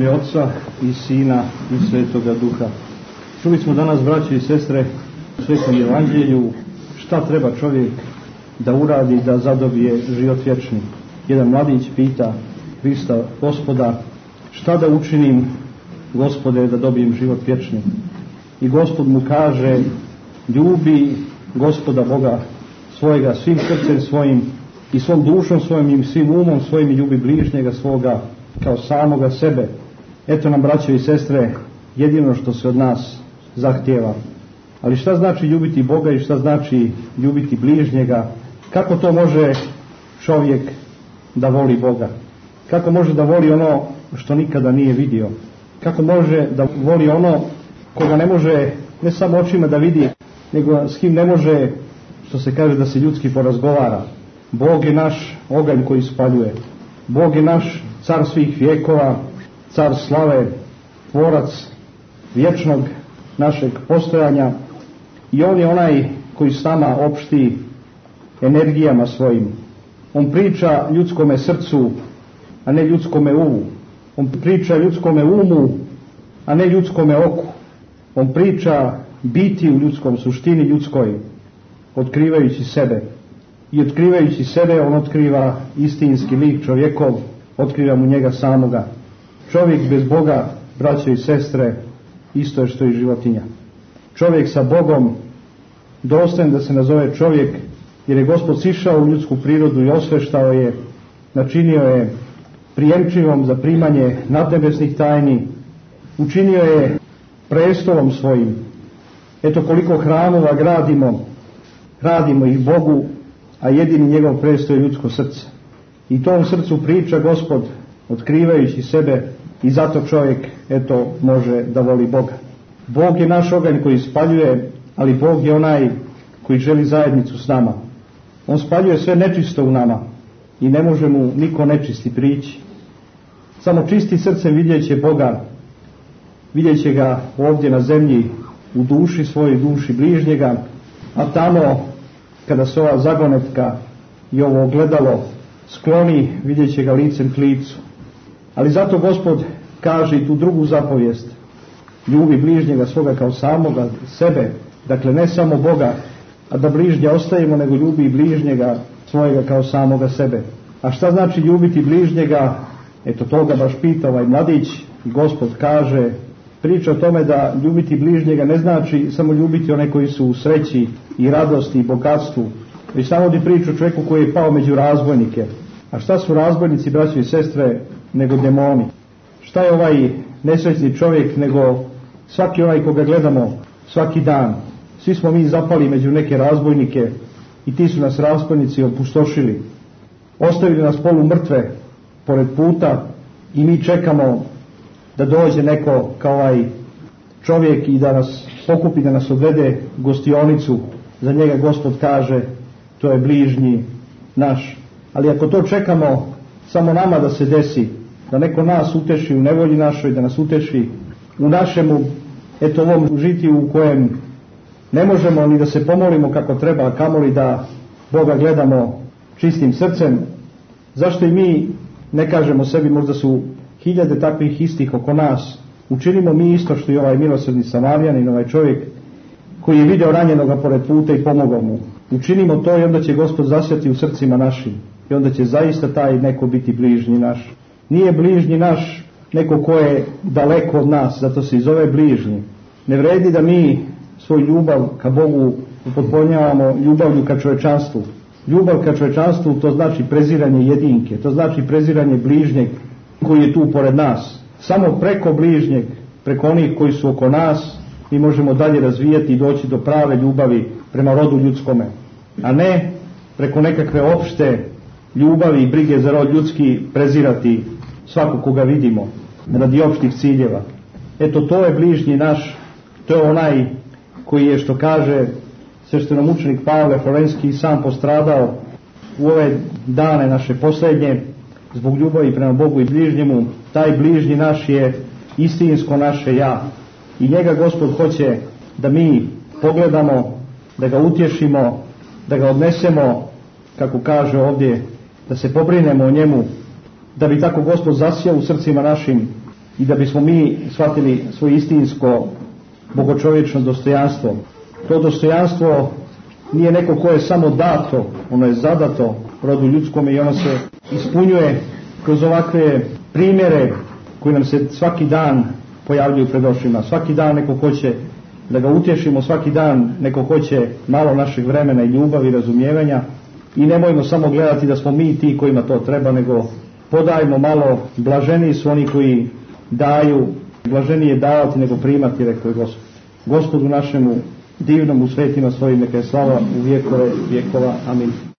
ime Oca i Sina i Svetoga Duha. Čuli smo danas, braće i sestre, u Svetom Evanđelju šta treba čovjek da uradi da zadobije život vječni. Jedan mladić pita Hrista, Gospoda, šta da učinim, Gospode, da dobijem život vječni? I Gospod mu kaže, ljubi Gospoda Boga svojega svim srcem svojim i svom dušom svojim i svim umom svojim i ljubi bližnjega svoga kao samoga sebe. Eto nam, braće i sestre, jedino što se od nas zahtijeva. Ali šta znači ljubiti Boga i šta znači ljubiti bližnjega? Kako to može čovjek da voli Boga? Kako može da voli ono što nikada nije vidio? Kako može da voli ono koga ne može ne samo očima da vidi, nego s kim ne može, što se kaže, da se ljudski porazgovara? Bog je naš oganj koji spaljuje. Bog je naš car svih vjekova, car slave, tvorac vječnog našeg postojanja, i on je onaj koji s nama opšti energijama svojim. On priča ljudskome srcu, a ne ljudskome umu. On priča ljudskome umu, a ne ljudskome oku. On priča biti u ljudskom, suštini ljudskoj, otkrivajući sebe. I otkrivajući sebe, on otkriva istinski lik čovjekov, otkriva mu njega samoga. Čovjek bez Boga, braćo i sestre, isto je što i životinja. Čovjek sa Bogom dostojan da se nazove čovjek, jer je Gospod sišao u ljudsku prirodu i osveštao je, načinio je prijemčivom za primanje nadnebesnih tajni, učinio je prestolom svojim. Eto koliko hramova gradimo ih Bogu, a jedini njegov prestol je ljudsko srce. I tom srcu priča Gospod, otkrivajući sebe, i zato čovjek, eto, može da voli Boga. Bog je naš oganj koji spaljuje, ali Bog je onaj koji želi zajednicu s nama. On spaljuje sve nečisto u nama i ne može mu niko nečisti prići. Samo čisti srcem vidjet će Boga, vidjet će ga ovdje na zemlji, u duši svojoj, duši bližnjega, a tamo kada se ova zagonetka i ovo ogledalo skloni, vidjet će ga licem k licu. Ali zato Gospod kaže i tu drugu zapovijest, ljubi bližnjega svoga kao samoga sebe, dakle ne samo Boga, a da bližnje ostavimo, nego ljubi bližnjega svojega kao samoga sebe. A šta znači ljubiti bližnjega? Eto toga baš pita ovaj mladić, i Gospod kaže, priča o tome da ljubiti bližnjega ne znači samo ljubiti one koji su u sreći i radosti i bogatstvu, već samo vodi priču o čovjeku koji je pao među razbojnike. A šta su razbojnici, braćo i sestre, nego demoni? Šta je ovaj nesrećni čovjek nego svaki onaj koga gledamo svaki dan? Svi smo mi zapali među neke razbojnike i ti su nas razbojnici opustošili. Ostavili nas polu mrtve pored puta i mi čekamo da dođe neko kao ovaj čovjek i da nas pokupi, da nas odvede u gostionicu. Za njega Gospod kaže, to je bližnji naš. Ali ako to čekamo samo nama da se desi, da neko nas uteši u nevolji našoj, da nas uteši u našemu, eto ovom žitiju u kojem ne možemo ni da se pomolimo kako treba, a kamoli da Boga gledamo čistim srcem, zašto i mi ne kažemo sebi, možda su hiljade takvih istih oko nas, učinimo mi isto što i ovaj milosrdni Samarijanin, ovaj čovjek koji je vidio ranjenoga pored puta i pomogao mu. Učinimo to i onda će Gospod zasjati u srcima našim i onda će zaista taj neko biti bližnji naš. Nije bližnji naš neko ko je daleko od nas, zato se i zove bližnji. Ne vredi da mi svoju ljubav ka Bogu upotpunjavamo ljubavlju ka čovječanstvu. Ljubav ka čovječanstvu, to znači preziranje jedinke, to znači preziranje bližnjeg koji je tu pored nas. Samo preko bližnjeg, preko onih koji su oko nas, mi možemo dalje razvijati i doći do prave ljubavi prema rodu ljudskome, a ne preko nekakve opšte ljubavi i brige za rod ljudski prezirati svakog koga vidimo radi opštih ciljeva. Eto, to je bližnji naš, to je onaj koji je, što kaže sveštenomučenik Pavle Florenski, sam postradao u ove dane naše posljednje zbog ljubavi prema Bogu i bližnjemu. Taj bližnji naš je istinsko naše ja i njega Gospod hoće da mi pogledamo, da ga utješimo, da ga odnesemo, kako kaže ovdje, da se pobrinemo o njemu, da bi tako Gospod zasijao u srcima našim i da bismo mi shvatili svoje istinsko bogočovječno dostojanstvo. To dostojanstvo nije neko koje je samo dato, ono je zadato rodu ljudskome i ono se ispunjuje kroz ovakve primjere koji nam se svaki dan pojavljuju pred očima. Svaki dan neko hoće da ga utješimo, svaki dan neko hoće malo našeg vremena i ljubavi i razumijevanja i nemojmo samo gledati da smo mi ti kojima to treba, nego podajmo malo. Blaženiji su oni koji daju, blaženije davati nego primati, rekao je Gospod. Gospodu našemu divnom u svetima svojim neka je slava u vjekove vjekova. Amin.